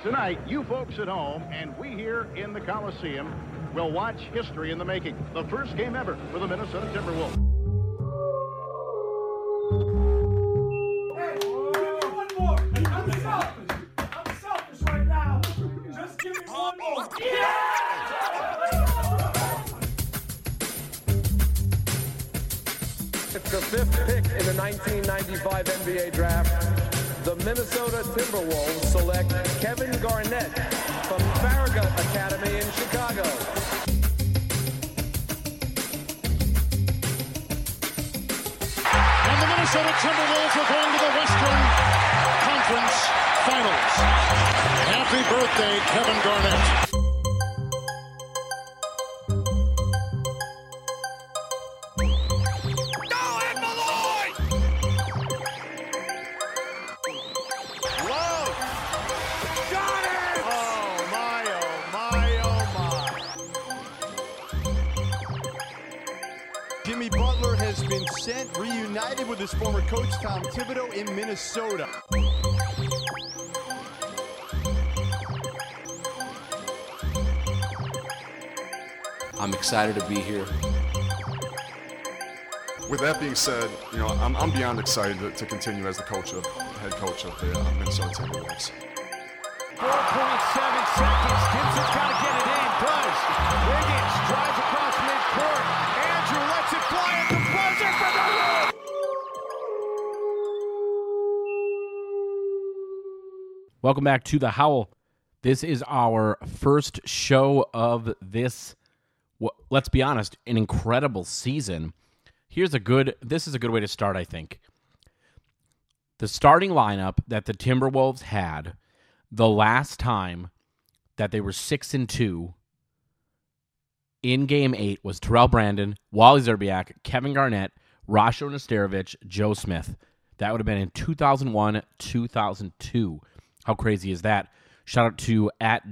Tonight, you folks at home and we here in the Coliseum will watch history in the making. The first game ever for the Minnesota Timberwolves. Hey, one more. I'm selfish right now. Just give me one more. Yeah! It's the 5th pick in the 1995 NBA draft. The Minnesota Timberwolves select Kevin Garnett from Farragut Academy in Chicago. And the Minnesota Timberwolves are going to the Western Conference Finals. Happy birthday, Kevin Garnett. Jimmy Butler has been sent, reunited with his former coach, Tom Thibodeau, in Minnesota. I'm excited to be here. With that being said, I'm beyond excited to continue as the head coach of the Minnesota Timberwolves. 4.7 seconds. Gibson's got to get it in. Does. Wiggins drives across midcourt. Andrew lets it fly at the buzzer for the win. Welcome back to The Howl. This is our first show of this, let's be honest, an incredible season. This is a good way to start, I think. The starting lineup that the Timberwolves had the last time that they were 6-2 in Game 8 was Terrell Brandon, Wally Szczerbiak, Kevin Garnett, Rasho Nesterovic, Joe Smith. That would have been in 2001-2002. How crazy is that? Shout out to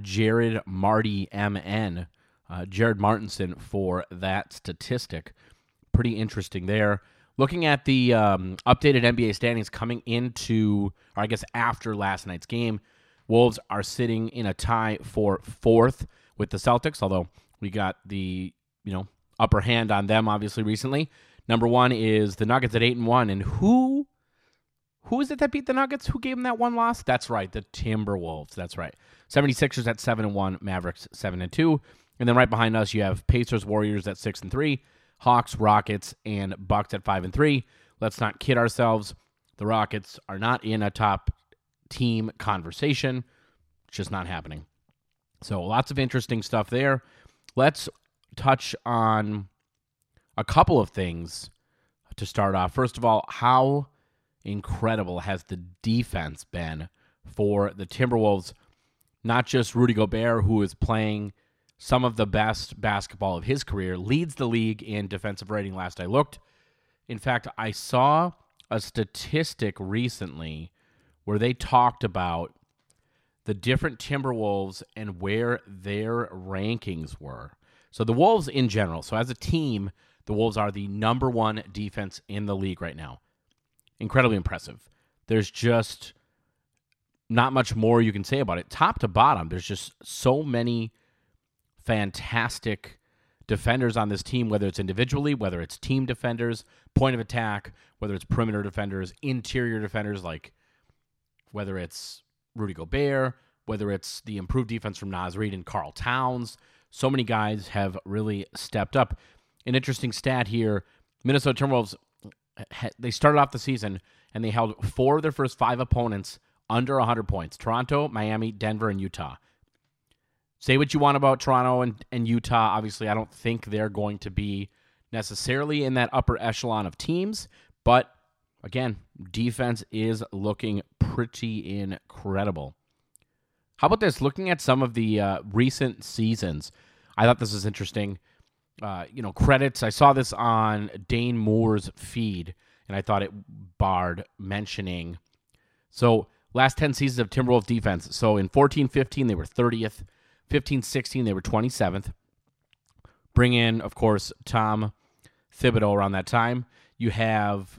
@JaredMartyMN, Jared Martinson, for that statistic. Pretty interesting there. Looking at the updated NBA standings coming into, or I guess after last night's game, Wolves are sitting in a tie for 4th with the Celtics, although we got the upper hand on them obviously recently. Number 1 is the Nuggets at 8-1, and who is it that beat the Nuggets? Who gave them that one loss? That's right, the Timberwolves. That's right. 76ers at 7-1, Mavericks 7-2, and then right behind us you have Pacers, Warriors at 6-3, Hawks, Rockets, and Bucks at 5-3. Let's not kid ourselves. The Rockets are not in a top team conversation. It's just not happening. So lots of interesting stuff there. Let's touch on a couple of things to start off. First of all, how incredible has the defense been for the Timberwolves? Not just Rudy Gobert, who is playing some of the best basketball of his career, leads the league in defensive rating last I looked. In fact, I saw a statistic recently where they talked about the different Timberwolves and where their rankings were. So the Wolves in general, so as a team, the Wolves are the number 1 defense in the league right now. Incredibly impressive. There's just not much more you can say about it. Top to bottom, there's just so many fantastic defenders on this team, whether it's individually, whether it's team defenders, point of attack, whether it's perimeter defenders, interior defenders, like whether it's Rudy Gobert, whether it's the improved defense from Naz Reid and Karl Towns. So many guys have really stepped up. An interesting stat here, Minnesota Timberwolves, they started off the season and they held 4 of their first 5 opponents under 100 points. Toronto, Miami, Denver, and Utah. Say what you want about Toronto and Utah. Obviously, I don't think they're going to be necessarily in that upper echelon of teams. But, again, defense is looking pretty incredible. How about this? Looking at some of the recent seasons, I thought this was interesting. Credits. I saw this on Dane Moore's feed, and I thought it barred mentioning. So, last 10 seasons of Timberwolves defense. So, in 14-15, they were 30th. 15-16, they were 27th. Bring in, of course, Tom Thibodeau around that time. You have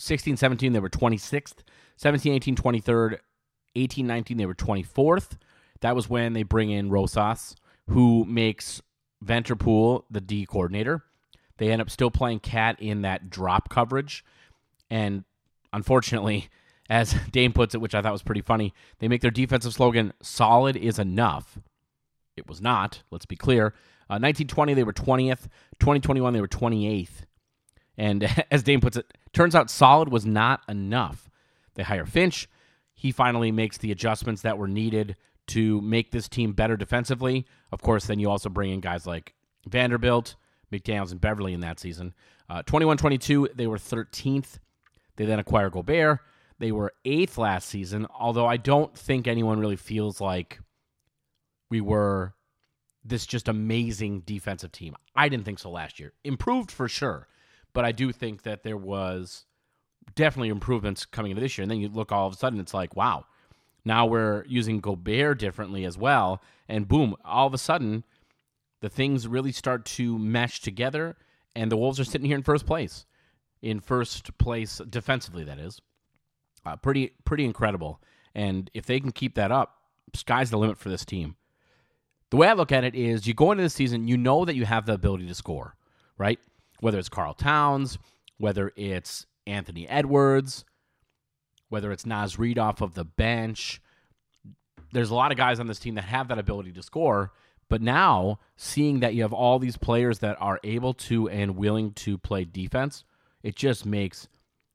16-17, they were 26th. 17-18, 23rd. 18-19, they were 24th. That was when they bring in Rosas, who makes Vanterpool the D coordinator. They end up still playing Cat in that drop coverage. And unfortunately, as Dane puts it, which I thought was pretty funny, they make their defensive slogan, "Solid is enough." It was not, let's be clear. 1920, they were 20th. 2021, they were 28th. And as Dane puts it, turns out solid was not enough. They hire Finch. He finally makes the adjustments that were needed to make this team better defensively. Of course, then you also bring in guys like Vanderbilt, McDaniels, and Beverly in that season. 21-22, they were 13th. They then acquire Gobert. They were 8th last season, although I don't think anyone really feels like we were this just amazing defensive team. I didn't think so last year. Improved for sure, but I do think that there was definitely improvements coming into this year. And then you look all of a sudden, it's like, wow, now we're using Gobert differently as well. And boom, all of a sudden, the things really start to mesh together, and the Wolves are sitting here in first place. In first place defensively, that is. Pretty incredible. And if they can keep that up, sky's the limit for this team. The way I look at it is you go into the season, you know that you have the ability to score, right? Whether it's Karl Towns, whether it's Anthony Edwards, whether it's Naz Reid off of the bench. There's a lot of guys on this team that have that ability to score, but now seeing that you have all these players that are able to and willing to play defense, it just makes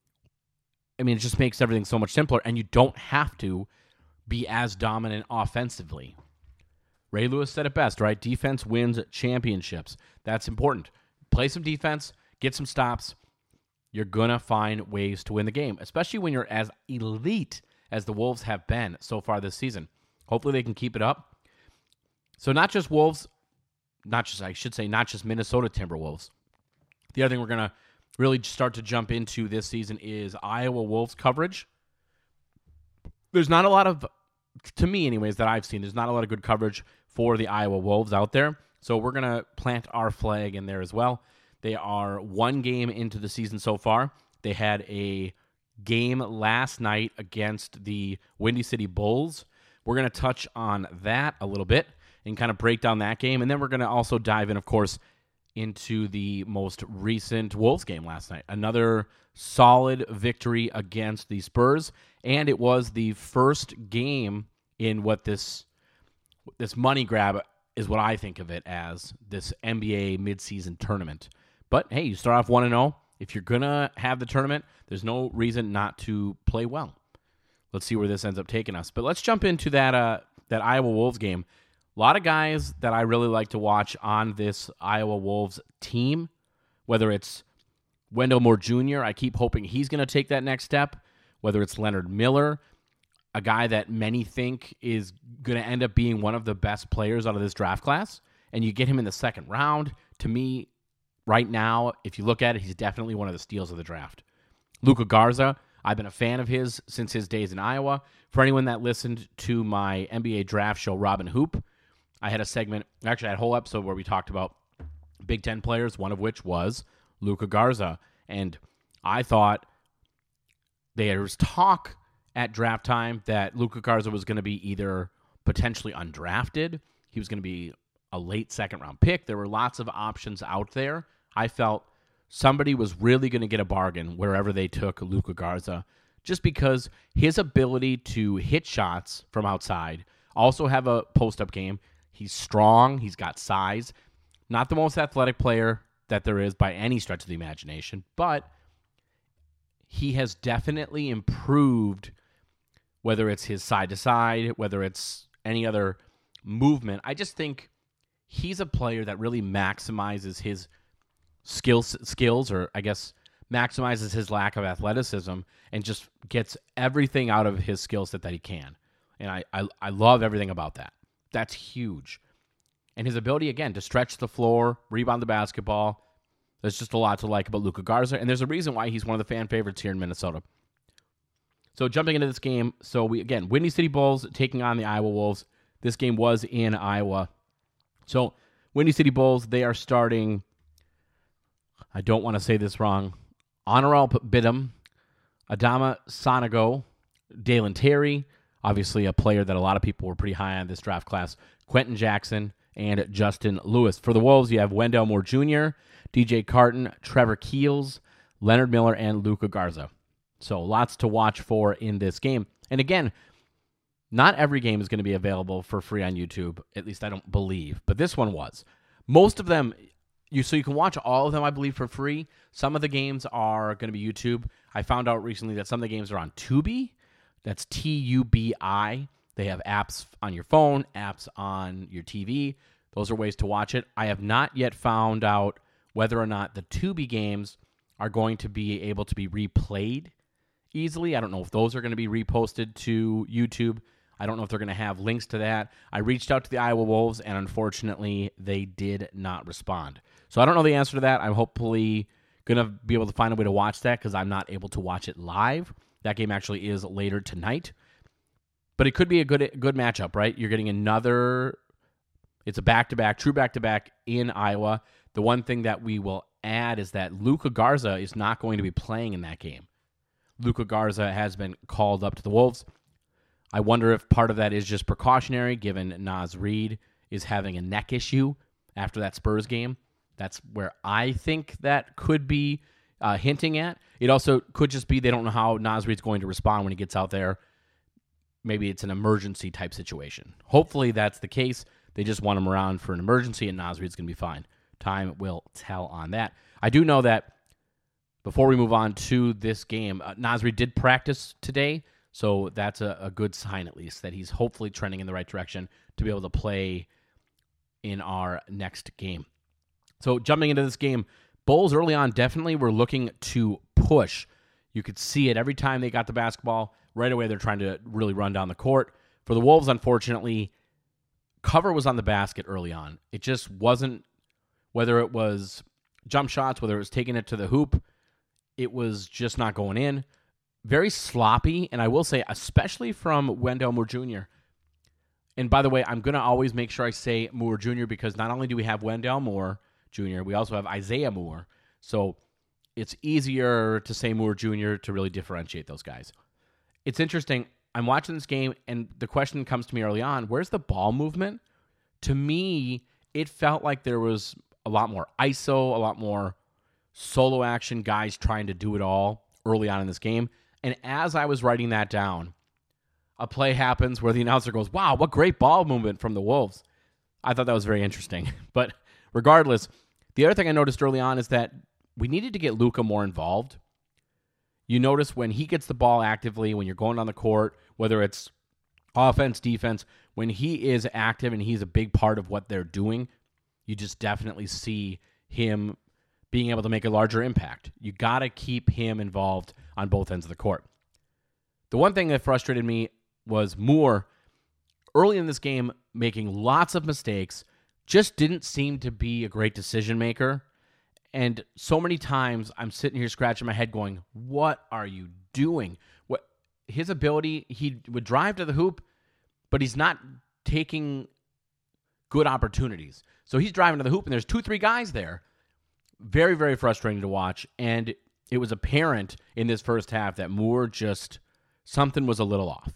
everything so much simpler, and you don't have to be as dominant offensively. Ray Lewis said it best, right? Defense wins championships. That's important. Play some defense, get some stops. You're going to find ways to win the game, especially when you're as elite as the Wolves have been so far this season. Hopefully they can keep it up. So not just Minnesota Timberwolves. The other thing we're going to really start to jump into this season is Iowa Wolves coverage. There's not a lot of, to me anyways, that I've seen, there's not a lot of good coverage for the Iowa Wolves out there. So we're going to plant our flag in there as well. They are one game into the season so far. They had a game last night against the Windy City Bulls. We're going to touch on that a little bit and kind of break down that game. And then we're going to also dive in, of course, into the most recent Wolves game last night. Another solid victory against the Spurs. And it was the first game in what this money grab is what I think of it as, this NBA midseason tournament. But, hey, you start off 1-0. If you're going to have the tournament, there's no reason not to play well. Let's see where this ends up taking us. But let's jump into that Iowa Wolves game. A lot of guys that I really like to watch on this Iowa Wolves team, whether it's Wendell Moore Jr., I keep hoping he's going to take that next step, whether it's Leonard Miller, a guy that many think is going to end up being one of the best players out of this draft class, and you get him in the second round. To me, right now, if you look at it, he's definitely one of the steals of the draft. Luka Garza, I've been a fan of his since his days in Iowa. For anyone that listened to my NBA draft show, Robin Hoop, I had a segment, actually I had a whole episode where we talked about Big Ten players, one of which was Luka Garza. And I thought there was talk at draft time that Luka Garza was going to be either potentially undrafted, he was going to be a late second-round pick. There were lots of options out there. I felt somebody was really going to get a bargain wherever they took Luka Garza, just because his ability to hit shots from outside, also have a post-up game. He's strong. He's got size. Not the most athletic player that there is by any stretch of the imagination, but he has definitely improved, whether it's his side-to-side, whether it's any other movement. I just think he's a player that really maximizes his skills, or I guess maximizes his lack of athleticism, and just gets everything out of his skill set that he can. And I love everything about that. That's huge. And his ability, again, to stretch the floor, rebound the basketball. There's just a lot to like about Luka Garza, and there's a reason why he's one of the fan favorites here in Minnesota. So jumping into this game, Windy City Bulls taking on the Iowa Wolves. This game was in Iowa. So Windy City Bulls, they are starting, I don't want to say this wrong, Honoral Bidham, Adama Sanago, Dalen Terry, Obviously, a player that a lot of people were pretty high on this draft class, Quentin Jackson and Justin Lewis. For the Wolves, you have Wendell Moore Jr., DJ Carton, Trevor Keels, Leonard Miller, and Luka Garza. So lots to watch for in this game. And again, not every game is going to be available for free on YouTube. At least I don't believe. But this one was. Most of them, so you can watch all of them, I believe, for free. Some of the games are going to be YouTube. I found out recently that some of the games are on Tubi. That's Tubi. They have apps on your phone, apps on your TV. Those are ways to watch it. I have not yet found out whether or not the Tubi games are going to be able to be replayed easily. I don't know if those are going to be reposted to YouTube. I don't know if they're going to have links to that. I reached out to the Iowa Wolves, and unfortunately, they did not respond. So I don't know the answer to that. I'm hopefully going to be able to find a way to watch that because I'm not able to watch it live. That game actually is later tonight. But it could be a good matchup, right? You're getting another, it's a back-to-back, true back-to-back in Iowa. The one thing that we will add is that Luka Garza is not going to be playing in that game. Luka Garza has been called up to the Wolves. I wonder if part of that is just precautionary, given Naz Reid is having a neck issue after that Spurs game. That's where I think that could be hinting at. It also could just be they don't know how Naz Reid's going to respond when he gets out there. Maybe it's an emergency type situation. Hopefully that's the case. They just want him around for an emergency, and Naz Reid's going to be fine. Time will tell on that. I do know that before we move on to this game, Naz Reid did practice today, so that's a good sign at least that he's hopefully trending in the right direction to be able to play in our next game. So jumping into this game, Bulls early on definitely were looking to push. You could see it every time they got the basketball. Right away, they're trying to really run down the court. For the Wolves, unfortunately, cover was on the basket early on. It just wasn't, whether it was jump shots, whether it was taking it to the hoop, it was just not going in. Very sloppy, and I will say, especially from Wendell Moore Jr. And by the way, I'm going to always make sure I say Moore Jr. because not only do we have Wendell Moore Jr., we also have Isaiah Moore. So it's easier to say Moore Jr. to really differentiate those guys. It's interesting. I'm watching this game, and the question comes to me early on, where's the ball movement? To me, it felt like there was a lot more ISO, a lot more solo action, guys trying to do it all early on in this game. And as I was writing that down, a play happens where the announcer goes, wow, what great ball movement from the Wolves. I thought that was very interesting. But regardless, the other thing I noticed early on is that we needed to get Luka more involved. You notice when he gets the ball actively, when you're going on the court, whether it's offense, defense, when he is active and he's a big part of what they're doing, you just definitely see him being able to make a larger impact. You got to keep him involved on both ends of the court. The one thing that frustrated me was Moore, early in this game, making lots of mistakes, just didn't seem to be a great decision maker. And so many times I'm sitting here scratching my head going, what are you doing? What his ability, he would drive to the hoop, but he's not taking good opportunities. So he's driving to the hoop and there's 2-3 guys there. Very, very frustrating to watch. And it was apparent in this first half that Moore just, something was a little off.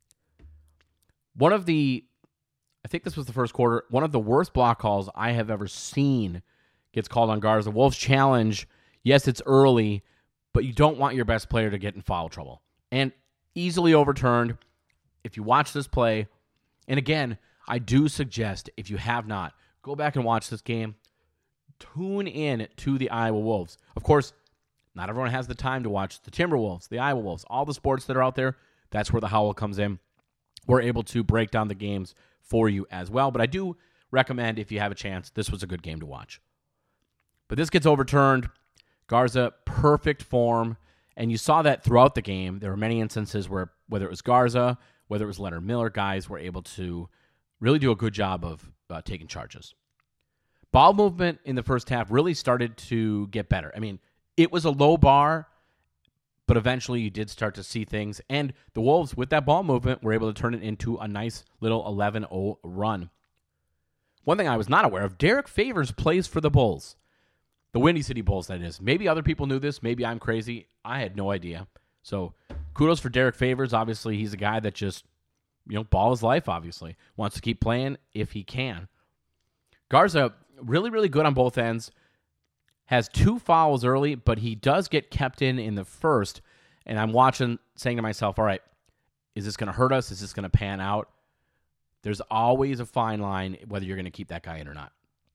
I think this was the first quarter, one of the worst block calls I have ever seen gets called on Garza. The Wolves challenge, yes, it's early, but you don't want your best player to get in foul trouble. And easily overturned. If you watch this play, and again, I do suggest, if you have not, go back and watch this game. Tune in to the Iowa Wolves. Of course, not everyone has the time to watch the Timberwolves, the Iowa Wolves, all the sports that are out there. That's where the Howl comes in. We're able to break down the games for you as well. But I do recommend, if you have a chance, this was a good game to watch. But this gets overturned. Garza, perfect form. And you saw that throughout the game. There were many instances where, whether it was Garza, whether it was Leonard Miller, guys were able to really do a good job of taking charges. Ball movement in the first half really started to get better. I mean, it was a low bar, but eventually you did start to see things. And the Wolves, with that ball movement, were able to turn it into a nice little 11-0 run. One thing I was not aware of, Derek Favors plays for the Bulls. The Windy City Bulls, that is. Maybe other people knew this. Maybe I'm crazy. I had no idea. So kudos for Derek Favors. Obviously, he's a guy that just ball is life, obviously. Wants to keep playing if he can. Garza, really, really good on both ends. Has 2 fouls early, but he does get kept in the first. And I'm watching, saying to myself, all right, is this going to hurt us? Is this going to pan out? There's always a fine line whether you're going to keep that guy in or not.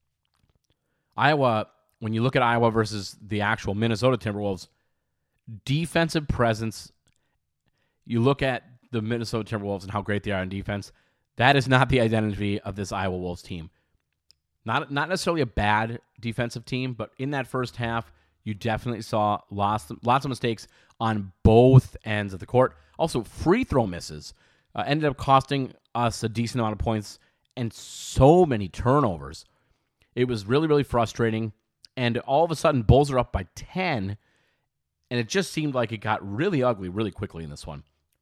Iowa, when you look at Iowa versus the actual Minnesota Timberwolves, defensive presence, you look at the Minnesota Timberwolves and how great they are on defense, that is not the identity of this Iowa Wolves team. Not necessarily a bad defensive team, but in that first half, you definitely saw lots of mistakes on both ends of the court. Also, free throw misses ended up costing us a decent amount of points and so many turnovers. It was really, really frustrating. And all of a sudden, Bulls are up by 10, and it just seemed like it got really ugly really quickly in this one.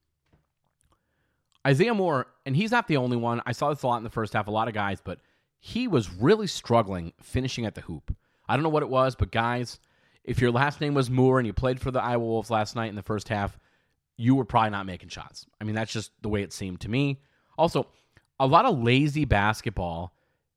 Isaiah Moore, and he's not the only one. I saw this a lot in the first half, a lot of guys, but he was really struggling finishing at the hoop. I don't know what it was, but guys, if your last name was Moore and you played for the Iowa Wolves last night in the first half, you were probably not making shots. I mean, that's just the way it seemed to me. Also, a lot of lazy basketball,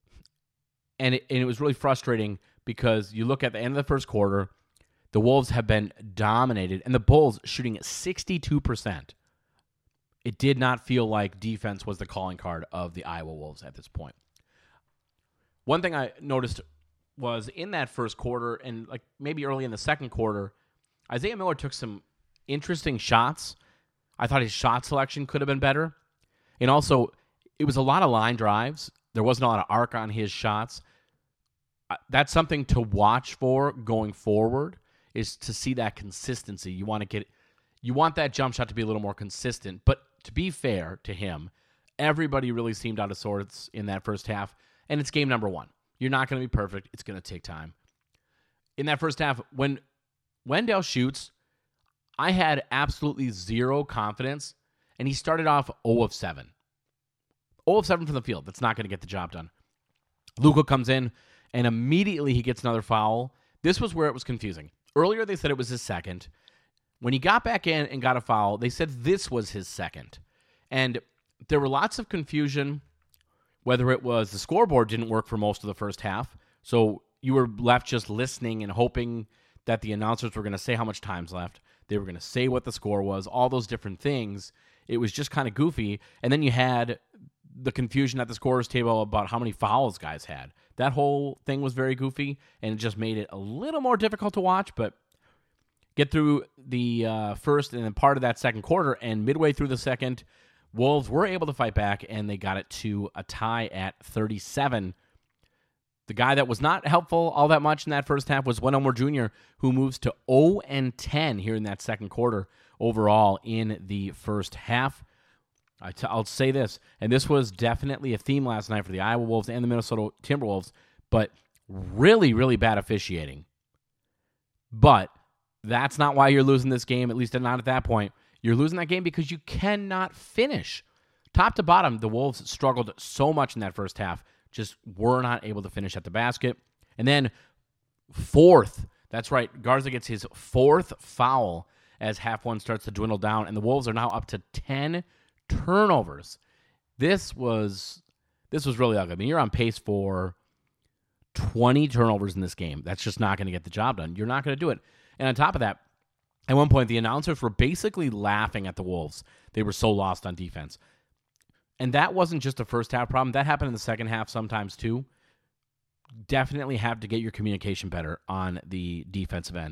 and it was really frustrating because you look at the end of the first quarter, the Wolves have been dominated, and the Bulls shooting at 62%. It did not feel like defense was the calling card of the Iowa Wolves at this point. One thing I noticed was in that first quarter and like maybe early in the second quarter, Isaiah Miller took some interesting shots. I thought his shot selection could have been better. And also, it was a lot of line drives. There wasn't a lot of arc on his shots. That's something to watch for going forward, is to see that consistency. You want that jump shot to be a little more consistent. But to be fair to him, everybody really seemed out of sorts in that first half. And it's game number 1. You're not going to be perfect. It's going to take time. In that first half, when Wendell shoots, I had absolutely zero confidence, and he started off 0 of 7. 0 of 7 from the field. That's not going to get the job done. Luka comes in, and immediately he gets another foul. This was where it was confusing. Earlier, they said it was his second. When he got back in and got a foul, they said this was his second. And there were lots of confusion, whether it was the scoreboard didn't work for most of the first half, so you were left just listening and hoping that the announcers were going to say how much time's left. They were going to say what the score was, all those different things. It was just kind of goofy. And then you had the confusion at the scorer's table about how many fouls guys had. That whole thing was very goofy, and it just made it a little more difficult to watch, but get through the first and then part of that second quarter, and midway through the second, Wolves were able to fight back, and they got it to a tie at 37. The guy that was not helpful all that much in that first half was Wendell Moore Jr., who moves to 0-10 here in that second quarter overall in the first half. I'll say this, and this was definitely a theme last night for the Iowa Wolves and the Minnesota Timberwolves, but really, really bad officiating. But that's not why you're losing this game, at least not at that point. You're losing that game because you cannot finish. Top to bottom, the Wolves struggled so much in that first half, just were not able to finish at the basket. And then fourth, that's right, Garza gets his 4th foul as half one starts to dwindle down, and the Wolves are now up to 10 turnovers. This was really ugly. I mean, you're on pace for 20 turnovers in this game. That's just not going to get the job done. You're not going to do it. And on top of that, at one point, the announcers were basically laughing at the Wolves. They were so lost on defense. And that wasn't just a first half problem. That happened in the second half sometimes too. Definitely have to get your communication better on the defensive end.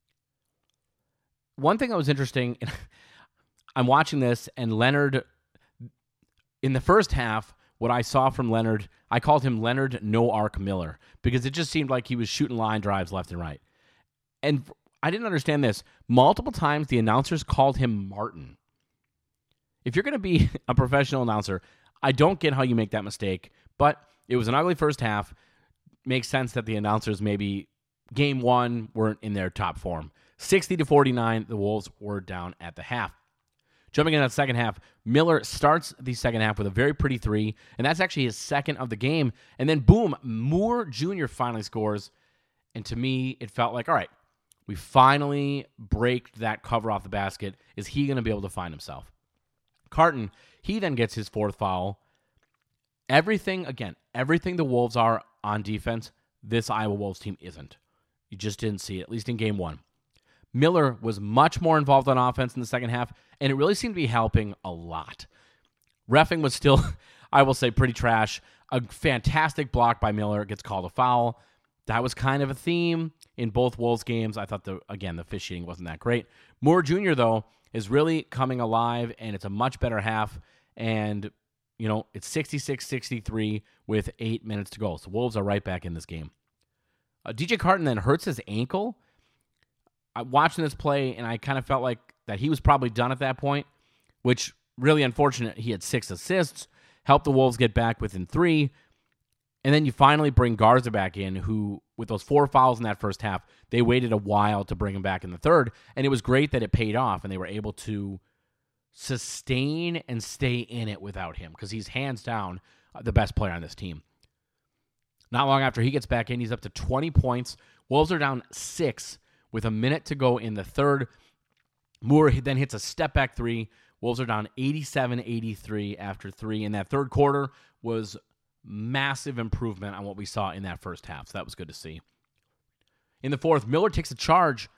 One thing that was interesting, I'm watching this, and Leonard, in the first half, what I saw from Leonard, I called him Leonard No Arc Miller, because it just seemed like he was shooting line drives left and right. And I didn't understand this. Multiple times the announcers called him Martin. If you're going to be a professional announcer, I don't get how you make that mistake, but it was an ugly first half. Makes sense that the announcers maybe game 1 weren't in their top form. 60-49, the Wolves were down at the half. Jumping in that second half, Miller starts the second half with a very pretty 3, and that's actually his second of the game. And then, boom, Moore Jr. finally scores. And to me, it felt like, all right, we finally break that cover off the basket. Is he going to be able to find himself? Carton, He then gets his fourth foul. Everything the Wolves are on defense, this Iowa Wolves team isn't. You just didn't see it, at least in game one. Miller was much more involved on offense in the second half, and it really seemed to be helping a lot. Reffing was still, I will say, pretty trash. A fantastic block by Miller gets called a foul. That was kind of a theme in both Wolves games. I thought, the officiating wasn't that great. Moore Jr., though, is really coming alive, and it's a much better half. And, it's 66-63 with 8 minutes to go. So Wolves are right back in this game. DJ Carton then hurts his ankle. Watching this play, and I kind of felt like that he was probably done at that point, which really unfortunate. He had 6 assists, helped the Wolves get back within 3, and then you finally bring Garza back in, who, with those 4 fouls in that first half, they waited a while to bring him back in the third, and it was great that it paid off, and they were able to sustain and stay in it without him, because he's hands down the best player on this team. Not long after he gets back in, he's up to 20 points. Wolves are down 6 with a minute to go in the third. Moore then hits a step-back 3. Wolves are down 87-83 after 3. And that third quarter was massive improvement on what we saw in that first half. So that was good to see. In the fourth, Miller takes a charge.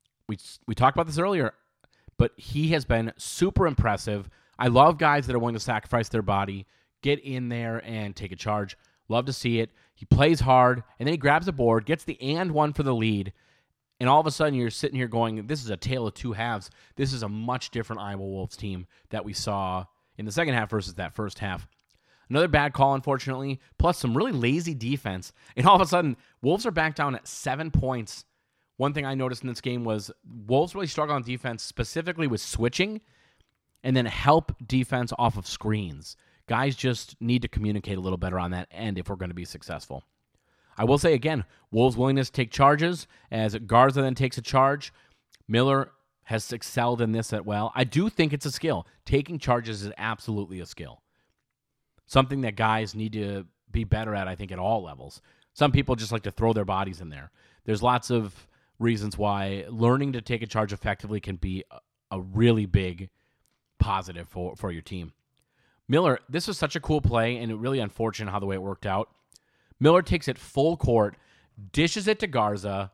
We talked about this earlier, but he has been super impressive. I love guys that are willing to sacrifice their body, get in there, and take a charge. Love to see it. He plays hard, and then he grabs a board, gets the and one for the lead, and all of a sudden you're sitting here going, this is a tale of two halves. This is a much different Iowa Wolves team that we saw in the second half versus that first half. Another bad call, unfortunately, plus some really lazy defense. And all of a sudden, Wolves are back down at 7 points. One thing I noticed in this game was Wolves really struggle on defense, specifically with switching, and then help defense off of screens. Guys just need to communicate a little better on that end if we're going to be successful. I will say again, Wolves' willingness to take charges, as Garza then takes a charge. Miller has excelled in this as well. I do think it's a skill. Taking charges is absolutely a skill. Something that guys need to be better at, I think, at all levels. Some people just like to throw their bodies in there. There's lots of reasons why learning to take a charge effectively can be a really big positive for your team. Miller, this was such a cool play, and it really unfortunate how the way it worked out. Miller takes it full court, dishes it to Garza.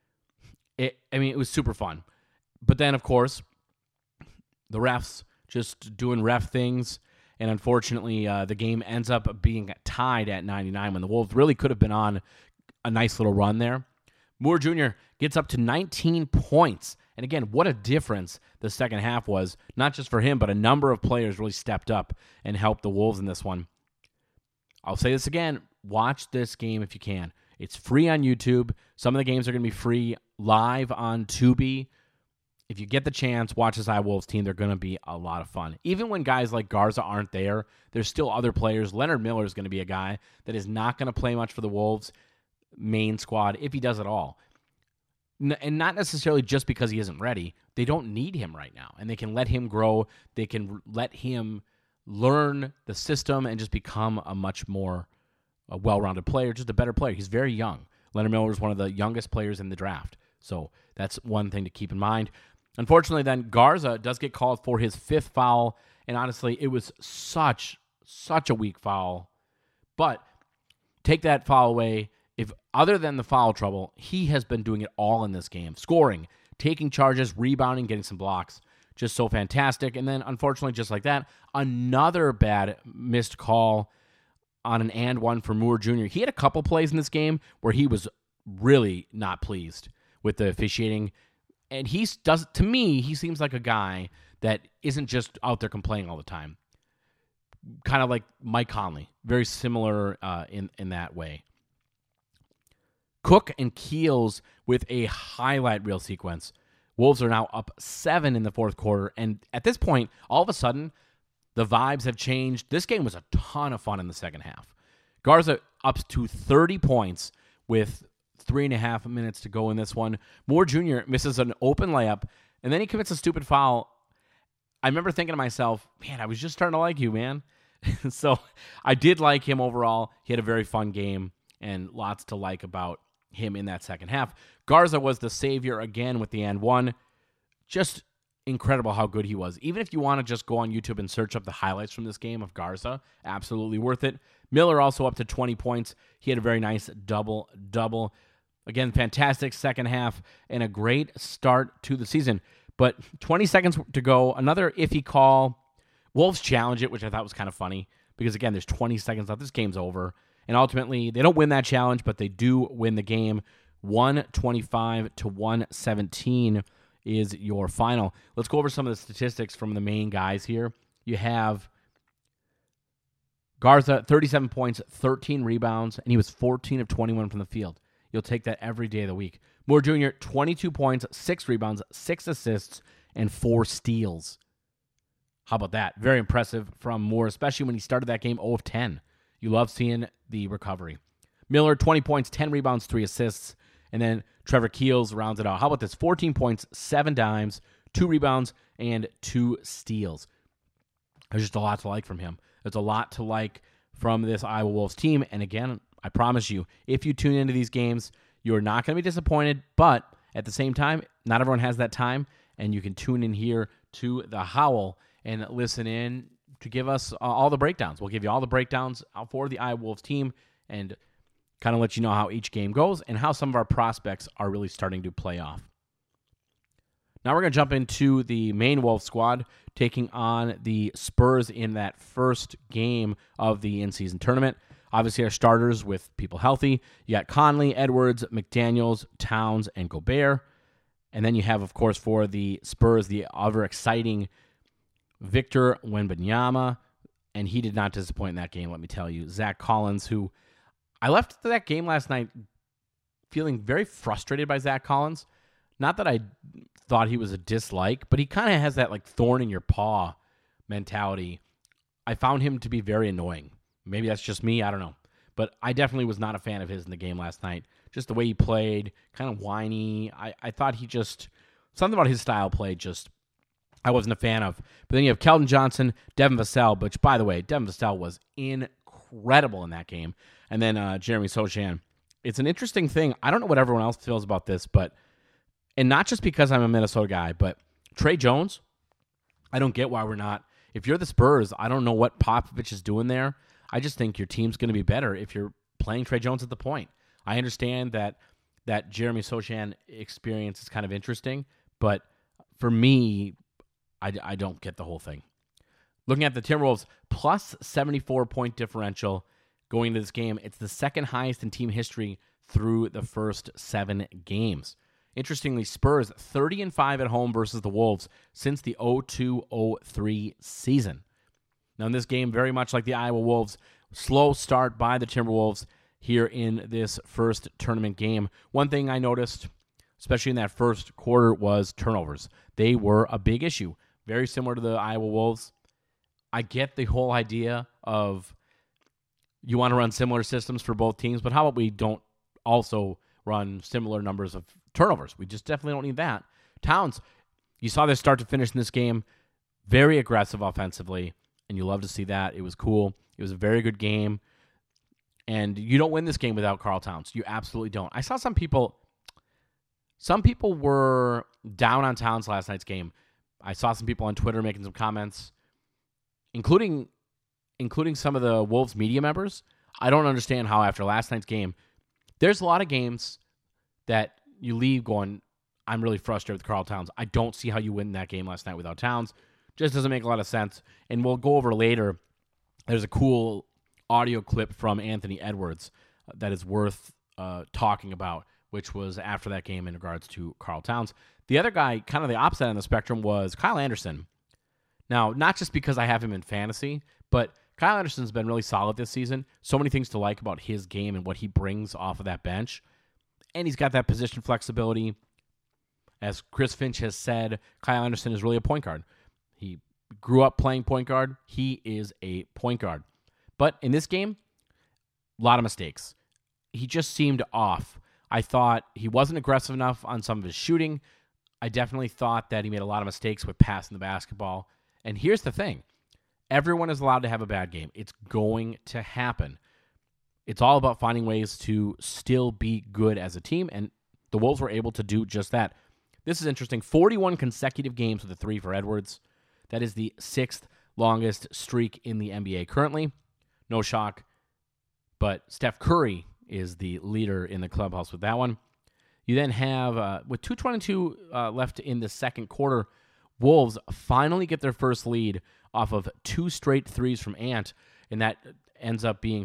It was super fun. But then, of course, the refs just doing ref things, and unfortunately, the game ends up being tied at 99 when the Wolves really could have been on a nice little run there. Moore Jr. gets up to 19 points. And again, what a difference the second half was, not just for him, but a number of players really stepped up and helped the Wolves in this one. I'll say this again, watch this game if you can. It's free on YouTube. Some of the games are going to be free live on Tubi. If you get the chance, watch this Iowa Wolves team. They're going to be a lot of fun. Even when guys like Garza aren't there, there's still other players. Leonard Miller is going to be a guy that is not going to play much for the Wolves main squad, if he does at all. And not necessarily just because he isn't ready. They don't need him right now, and they can let him grow. They can let him learn the system and just become a much more well-rounded player, just a better player. He's very young. Leonard Miller is one of the youngest players in the draft, so that's one thing to keep in mind. Unfortunately, then, Garza does get called for his fifth foul, and honestly, it was such a weak foul. But take that foul away. If other than the foul trouble, he has been doing it all in this game. Scoring, taking charges, rebounding, getting some blocks. Just so fantastic. And then, unfortunately, just like that, another bad missed call on an and one for Moore Jr. He had a couple plays in this game where he was really not pleased with the officiating. And to me, he seems like a guy that isn't just out there complaining all the time. Kind of like Mike Conley. Very similar in that way. Cook and Keels with a highlight reel sequence. Wolves are now up 7 in the fourth quarter, and at this point, all of a sudden, the vibes have changed. This game was a ton of fun in the second half. Garza up to 30 points with 3.5 minutes to go in this one. Moore Jr. misses an open layup, and then he commits a stupid foul. I remember thinking to myself, man, I was just starting to like you, man. So I did like him overall. He had a very fun game, and lots to like about him in that second half. Garza was the savior again with the and one. Just incredible how good he was. Even if you want to just go on YouTube and search up the highlights from this game of Garza, absolutely worth it. Miller also up to 20 points. He had a very nice double-double. Again, fantastic second half and a great start to the season. But 20 seconds to go, another iffy call. Wolves challenge it, which I thought was kind of funny because, again, there's 20 seconds left. This game's over. And ultimately, they don't win that challenge, but they do win the game. 125-117 is your final. Let's go over some of the statistics from the main guys here. You have Garza, 37 points, 13 rebounds, and he was 14 of 21 from the field. You'll take that every day of the week. Moore Jr., 22 points, 6 rebounds, 6 assists, and 4 steals. How about that? Very impressive from Moore, especially when he started that game 0 of 10. You love seeing the recovery. Miller, 20 points, 10 rebounds, 3 assists. And then Trevor Keels rounds it out. How about this? 14 points, 7 dimes, 2 rebounds, and 2 steals. There's just a lot to like from him. There's a lot to like from this Iowa Wolves team. And again, I promise you, if you tune into these games, you're not going to be disappointed. But at the same time, not everyone has that time. And you can tune in here to the Howl and listen in to give us all the breakdowns. We'll give you all the breakdowns for the Iowa Wolves team and kind of let you know how each game goes and how some of our prospects are really starting to play off. Now we're going to jump into the main Wolves squad, taking on the Spurs in that first game of the in-season tournament. Obviously, our starters with people healthy. You got Conley, Edwards, McDaniels, Towns, and Gobert. And then you have, of course, for the Spurs, the other exciting Victor Wembanyama, and he did not disappoint in that game, let me tell you. Zach Collins, who I left that game last night feeling very frustrated by Zach Collins. Not that I thought he was a dislike, but he kind of has that like thorn in your paw mentality. I found him to be very annoying. Maybe that's just me, I don't know. But I definitely was not a fan of his in the game last night. Just the way he played, kind of whiny. I thought he just, something about his style play just I wasn't a fan of. But then you have Keldon Johnson, Devin Vassell, which, by the way, Devin Vassell was incredible in that game. And then Jeremy Sochan. It's an interesting thing. I don't know what everyone else feels about this, and not just because I'm a Minnesota guy, but Trey Jones, I don't get why we're not. If you're the Spurs, I don't know what Popovich is doing there. I just think your team's going to be better if you're playing Trey Jones at the point. I understand that Jeremy Sochan experience is kind of interesting, but for me, I don't get the whole thing. Looking at the Timberwolves, plus 74-point differential going into this game. It's the second highest in team history through the first 7 games. Interestingly, Spurs 30-5 at home versus the Wolves since the 02-03 season. Now in this game, very much like the Iowa Wolves, slow start by the Timberwolves here in this first tournament game. One thing I noticed, especially in that first quarter, was turnovers. They were a big issue. Very similar to the Iowa Wolves. I get the whole idea of you want to run similar systems for both teams, but how about we don't also run similar numbers of turnovers? We just definitely don't need that. Towns, you saw this start to finish in this game, very aggressive offensively, and you love to see that. It was cool. It was a very good game, and you don't win this game without Karl Towns. You absolutely don't. I saw some people were down on Towns last night's game. I saw some people on Twitter making some comments, including some of the Wolves media members. I don't understand how after last night's game, there's a lot of games that you leave going, I'm really frustrated with Karl Towns. I don't see how you win that game last night without Towns. Just doesn't make a lot of sense. And we'll go over later. There's a cool audio clip from Anthony Edwards that is worth talking about, which was after that game in regards to Karl Towns. The other guy, kind of the opposite end of the spectrum, was Kyle Anderson. Now, not just because I have him in fantasy, but Kyle Anderson's been really solid this season. So many things to like about his game and what he brings off of that bench. And he's got that position flexibility. As Chris Finch has said, Kyle Anderson is really a point guard. He grew up playing point guard. He is a point guard. But in this game, a lot of mistakes. He just seemed off. I thought he wasn't aggressive enough on some of his shooting. I definitely thought that he made a lot of mistakes with passing the basketball. And here's the thing. Everyone is allowed to have a bad game. It's going to happen. It's all about finding ways to still be good as a team, and the Wolves were able to do just that. This is interesting. 41 consecutive games with a 3 for Edwards. That is the 6th longest streak in the NBA currently. No shock, but Steph Curry is the leader in the clubhouse with that one. You then have, with 2:22 left in the second quarter, Wolves finally get their first lead off of 2 straight threes from Ant, and that ends up being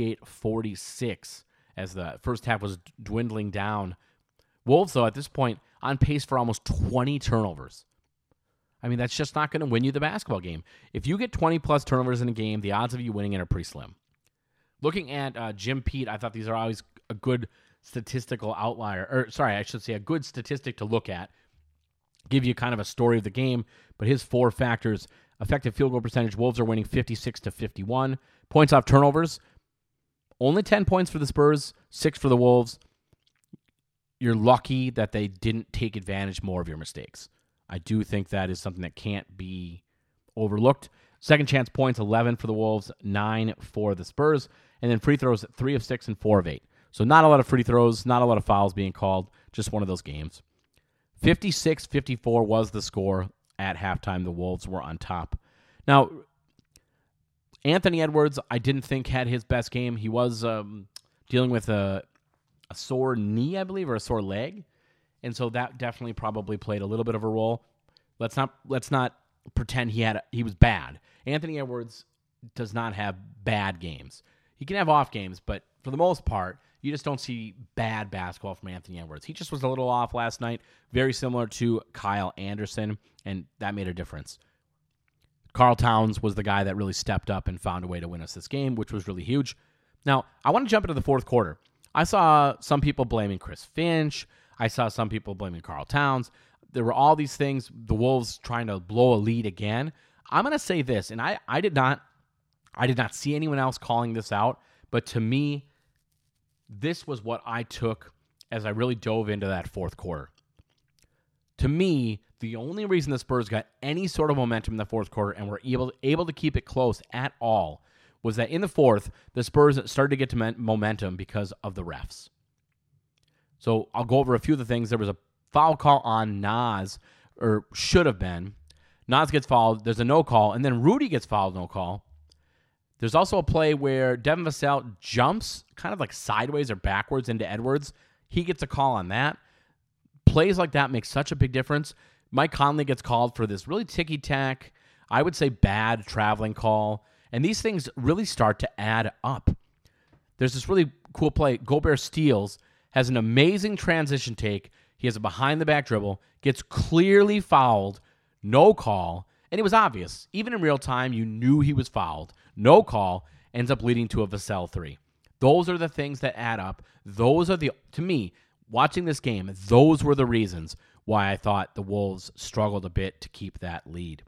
48-46 as the first half was dwindling down. Wolves, though, at this point, on pace for almost 20 turnovers. I mean, that's just not going to win you the basketball game. If you get 20-plus turnovers in a game, the odds of you winning it are pretty slim. Looking at Jim Pete, I thought these are always a good statistical outlier. Or, sorry, I should say a good statistic to look at. Give you kind of a story of the game. But his 4 factors: effective field goal percentage, Wolves are winning 56-51. Points off turnovers, only 10 points for the Spurs, 6 for the Wolves. You're lucky that they didn't take advantage more of your mistakes. I do think that is something that can't be overlooked. Second chance points, 11 for the Wolves, 9 for the Spurs. And then free throws, 3 of 6 and 4 of 8. So not a lot of free throws, not a lot of fouls being called, just one of those games. 56-54 was the score at halftime. The Wolves were on top. Now, Anthony Edwards, I didn't think had his best game. He was dealing with a sore knee, I believe, or a sore leg. And so that definitely probably played a little bit of a role. Let's not pretend he was bad. Anthony Edwards does not have bad games. He can have off games, but for the most part, you just don't see bad basketball from Anthony Edwards. He just was a little off last night, very similar to Kyle Anderson, and that made a difference. Karl Towns was the guy that really stepped up and found a way to win us this game, which was really huge. Now, I want to jump into the fourth quarter. I saw some people blaming Chris Finch. I saw some people blaming Karl Towns. There were all these things, the Wolves trying to blow a lead again. I'm going to say this, and I did not see anyone else calling this out, but to me, this was what I took as I really dove into that fourth quarter. To me, the only reason the Spurs got any sort of momentum in the fourth quarter and were able to keep it close at all was that in the fourth, the Spurs started to get to momentum because of the refs. So I'll go over a few of the things. There was a foul call on Naz, or should have been. Naz gets fouled. There's a no call, and then Rudy gets fouled, no call. There's also a play where Devin Vassell jumps kind of like sideways or backwards into Edwards. He gets a call on that. Plays like that make such a big difference. Mike Conley gets called for this really ticky-tack, I would say bad traveling call. And these things really start to add up. There's this really cool play. Gobert steals, has an amazing transition take. He has a behind-the-back dribble, gets clearly fouled, no call, and it was obvious. Even in real time, you knew he was fouled. No call, ends up leading to a Vassell 3. Those are the things that add up. Those are to me, watching this game, those were the reasons why I thought the Wolves struggled a bit to keep that lead.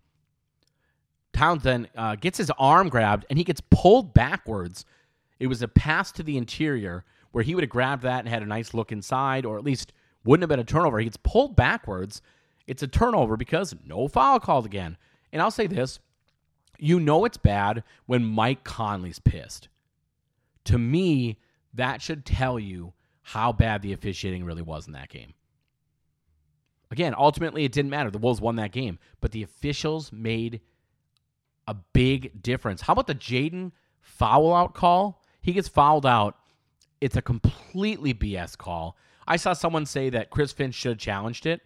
Towns then gets his arm grabbed, and he gets pulled backwards. It was a pass to the interior where he would have grabbed that and had a nice look inside, or at least wouldn't have been a turnover. He gets pulled backwards. It's a turnover because no foul called again. And I'll say this, you know it's bad when Mike Conley's pissed. To me, that should tell you how bad the officiating really was in that game. Again, ultimately, it didn't matter. The Wolves won that game, but the officials made a big difference. How about the Jaden foul-out call? He gets fouled out. It's a completely BS call. I saw someone say that Chris Finch should have challenged it.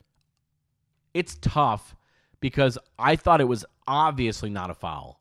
It's tough because I thought it was obviously not a foul.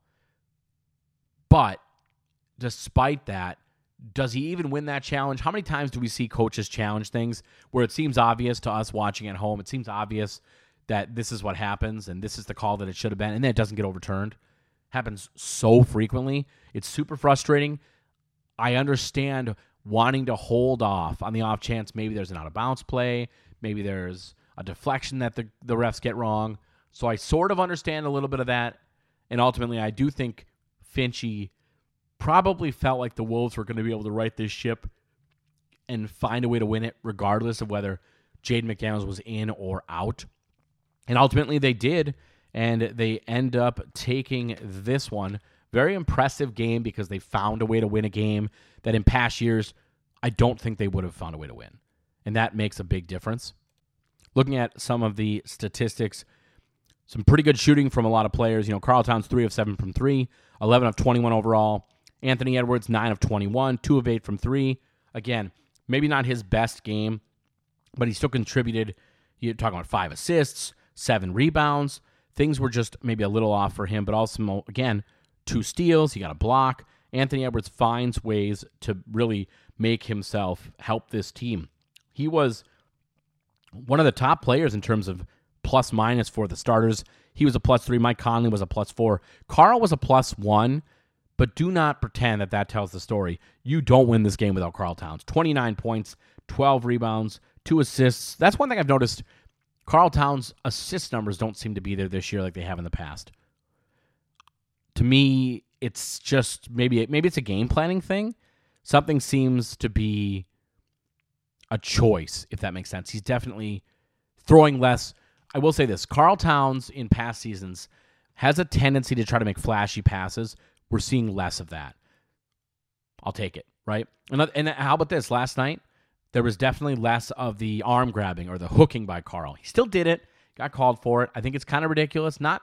But despite that, does he even win that challenge? How many times do we see coaches challenge things where it seems obvious to us watching at home? It seems obvious that this is what happens and this is the call that it should have been, and then it doesn't get overturned. Happens so frequently. It's super frustrating. I understand wanting to hold off on the off chance maybe there's an out-of-bounds play, maybe there's a deflection that the refs get wrong. So I sort of understand a little bit of that, and ultimately I do think Finchy probably felt like the Wolves were going to be able to right this ship and find a way to win it regardless of whether Jaden McDaniels was in or out. And ultimately they did, and they end up taking this one. Very impressive game because they found a way to win a game that in past years I don't think they would have found a way to win. And that makes a big difference. looking at some of the statistics, some pretty good shooting from a lot of players. Karl Towns 3 of 7 from 3, 11 of 21 overall. Anthony Edwards 9 of 21, 2 of 8 from 3. Again, maybe not his best game, but he still contributed. You're talking about 5 assists, 7 rebounds. Things were just maybe a little off for him, but also, again, 2 steals. He got a block. Anthony Edwards finds ways to really make himself help this team. He was one of the top players in terms of plus-minus for the starters. He was a +3. Mike Conley was a +4. Karl was a +1, but do not pretend that tells the story. You don't win this game without Karl Towns. 29 points, 12 rebounds, 2 assists. That's one thing I've noticed. Karl Towns' assist numbers don't seem to be there this year like they have in the past. To me, it's just maybe it's a game planning thing. Something seems to be a choice, if that makes sense. He's definitely throwing less. I will say this. Karl Towns in past seasons has a tendency to try to make flashy passes. We're seeing less of that. I'll take it, right? And how about this? Last night, there was definitely less of the arm grabbing or the hooking by Karl. He still did it, got called for it. I think it's kind of ridiculous. Not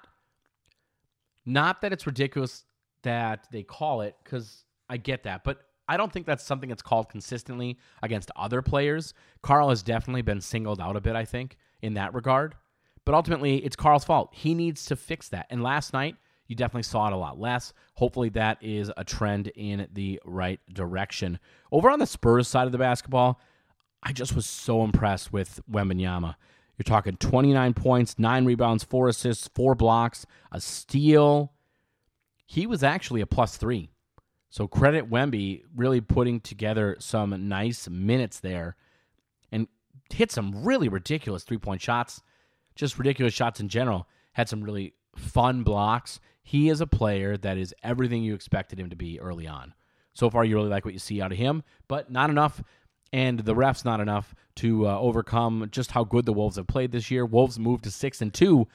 that it's ridiculous that they call it, because I get that, but I don't think that's something that's called consistently against other players. Karl has definitely been singled out a bit, I think, in that regard. But ultimately, it's Karl's fault. He needs to fix that. And last night, you definitely saw it a lot less. Hopefully that is a trend in the right direction. Over on the Spurs side of the basketball, I just was so impressed with Wembanyama. You're talking 29 points, 9 rebounds, 4 assists, 4 blocks, a steal. He was actually a +3. So credit Wemby really putting together some nice minutes there and hit some really ridiculous three-point shots, just ridiculous shots in general. Had some really fun blocks. He is a player that is everything you expected him to be early on. So far, you really like what you see out of him, but not enough, and the refs not enough to overcome just how good the Wolves have played this year. Wolves moved to 6-2,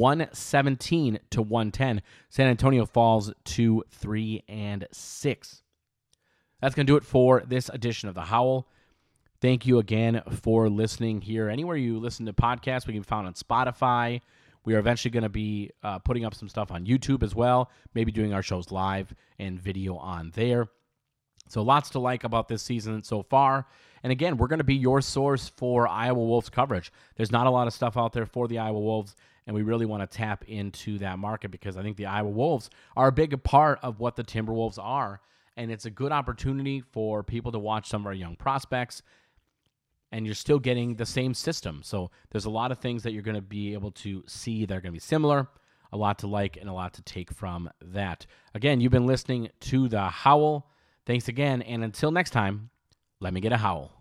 117 to 110. San Antonio falls to 3-6. That's going to do it for this edition of The Howl. Thank you again for listening here. Anywhere you listen to podcasts, we can be found on Spotify. We are eventually going to be putting up some stuff on YouTube as well, maybe doing our shows live and video on there. So lots to like about this season so far. And again, we're going to be your source for Iowa Wolves coverage. There's not a lot of stuff out there for the Iowa Wolves, and we really want to tap into that market because I think the Iowa Wolves are a big part of what the Timberwolves are, and it's a good opportunity for people to watch some of our young prospects, and you're still getting the same system. So there's a lot of things that you're going to be able to see that are going to be similar, a lot to like, and a lot to take from that. Again, you've been listening to The Howl. Thanks again, and until next time, let me get a howl.